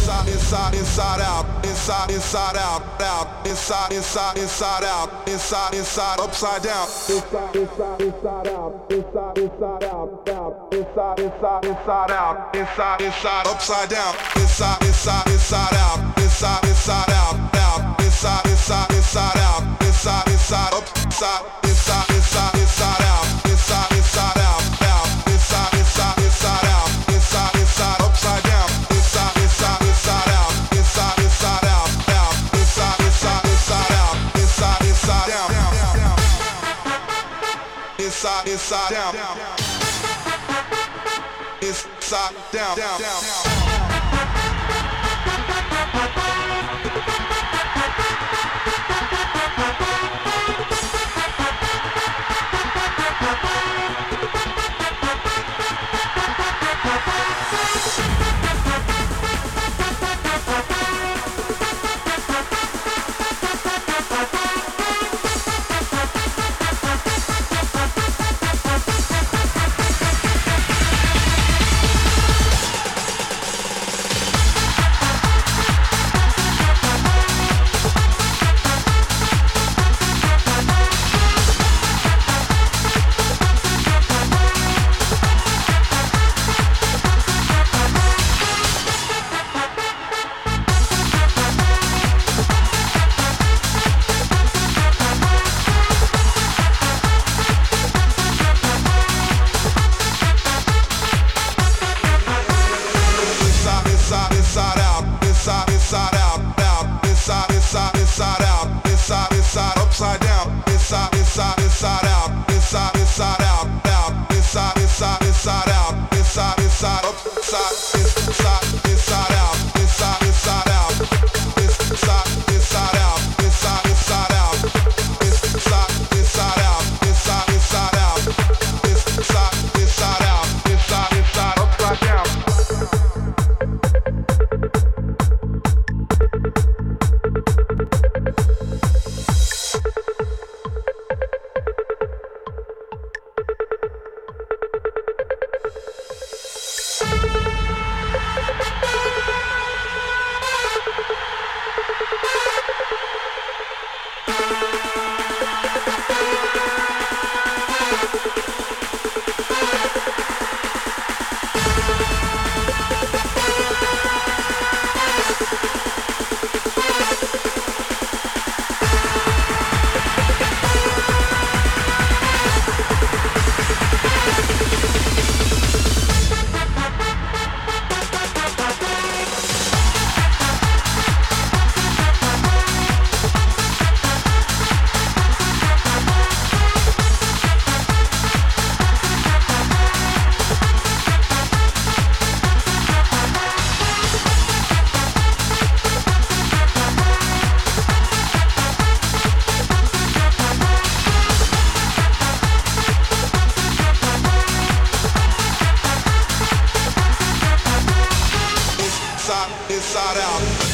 inside out, inside out, out, inside out, inside upside down, inside out, inside out, out, inside out, inside upside down, inside out, inside out, out, inside out, inside upside, inside out, inside out, out, inside out, inside upside down, inside out, inside out, out, inside out, inside down, inside down, inside down. Inside out.